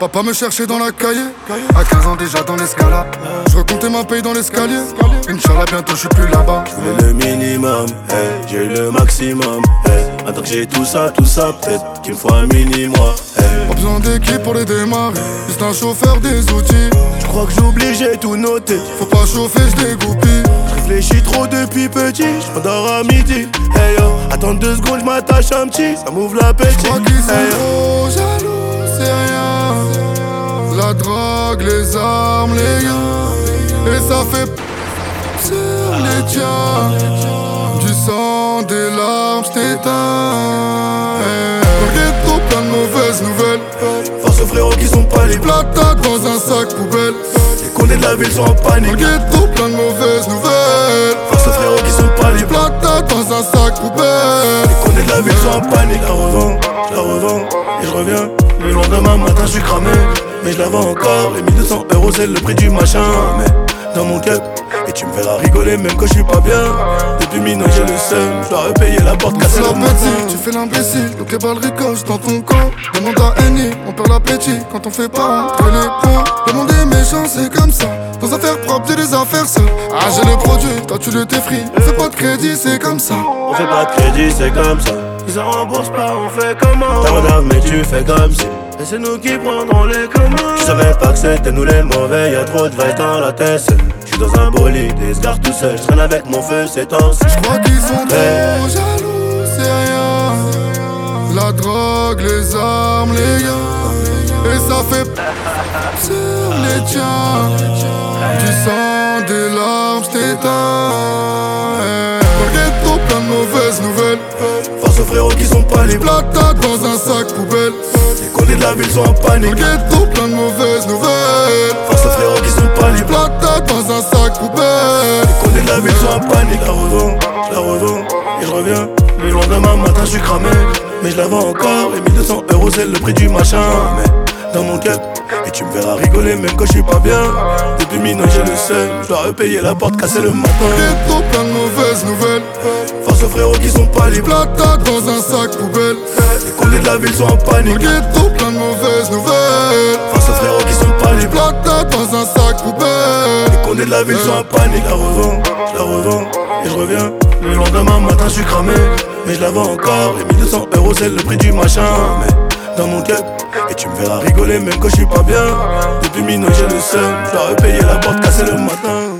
Papa me cherchait dans la cahier. À 15 ans déjà dans l'escalade. Je recomptais ma paye dans l'escalier. Inch'Allah bientôt je suis plus là-bas. Je voulais le minimum, hey, j'ai eu le maximum, hey. Maintenant que j'ai tout ça, peut-être qu'il me faut un mini-moi, hey. Pas besoin d'équipe pour les démarrer, juste un chauffeur, des outils. Je crois que j'oublie, j'ai tout noté. Faut pas chauffer, je dégoupille. Je réfléchis trop depuis petit, je m'endors à midi, hey yo. Attends 2 secondes, je m'attache un petit, ça m'ouvre l'appétit. Je crois qu'ils sont trop jaloux, c'est rien. La drogue, les armes, les gars. Et ça fait sur les tiens. Du sang, des larmes, j't'éteins. Dans le ghetto, plein de mauvaises nouvelles. Face aux frérots qui sont pas les Plata dans un sac poubelle. Les condés de la ville sont en Dans le panique. ghetto, plein de mauvaises nouvelles. Face aux frérots qui sont pas les Plata dans un sac poubelle. Les condés de la ville sont en panique. Je la revends, et je reviens. Le lendemain matin, je suis cramé. Mais je la vends encore, et 1200 euros c'est le prix du machin. Mais dans mon cap, et tu me verras rigoler même quand je suis pas bien. Depuis minuit j'ai le seum, je dois repayer la porte cassée le matin. Tu fais l'imbécile, donc les balles ricochent dans ton corps. Demande à Annie, on perd l'appétit quand on fait pas entre les ponts. Le monde est méchant, c'est comme ça. Dans affaires propres, j'ai des affaires sales. Ah, j'ai le produit, toi tu le t'effries. On fait pas de crédit, c'est comme ça. On fait pas de crédit, c'est comme ça. Ils en remboursent pas, on fait comment? T'as mon mais tu fais comme si. Et c'est nous qui prendrons les commandes. Je savais pas que c'était nous les mauvais, y'a trop de veille dans la tête. J'suis dans un bolide et se gare tout seul. J'traîne avec mon feu, c'est temps. J'crois qu'ils sont trop jaloux, c'est rien. La drogue, les armes, les gars. Et ça fait sur les tiens. Du sang, des larmes, j't'éteins. Dans le ghetto, plein de mauvaises nouvelles. Face aux frérots qui sont pas les Plata dans un sac poubelle. Les condés de la ville sont en Dans panique. le ghetto, plein de mauvaises nouvelles. Face aux frérots qui sont pas les Plata dans un sac poubelle. Les condés de la ville sont en panique. Je la revends, et je reviens. Le lendemain matin, je suis cramé. Mais je la vends encore, et 1200 euros c'est le prix du machin. Mais dans mon cap, et tu me verras rigoler même quand je suis pas bien. Depuis minuit j'ai le seum, je dois repayer la porte cassée le matin. Ghetto, plein de mauvaises nouvelles. Face aux frérots qui sont pas les Plata dans un sac poubelle. Les condés de la ville sont en Dans le panique. ghetto, plein de mauvaises nouvelles. Face aux frérots qui sont pas les Plata dans un sac poubelle. Les condés de la ville sont en panique. Je la revends, et je reviens. Le lendemain matin, je suis cramé. Mais je la vends encore, et 1200 euros c'est le prix du machin. Mais dans mon cap, et tu me verras rigoler même quand je suis pas bien. Depuis minuit j'ai le seum, je dois repayer la porte cassée le matin.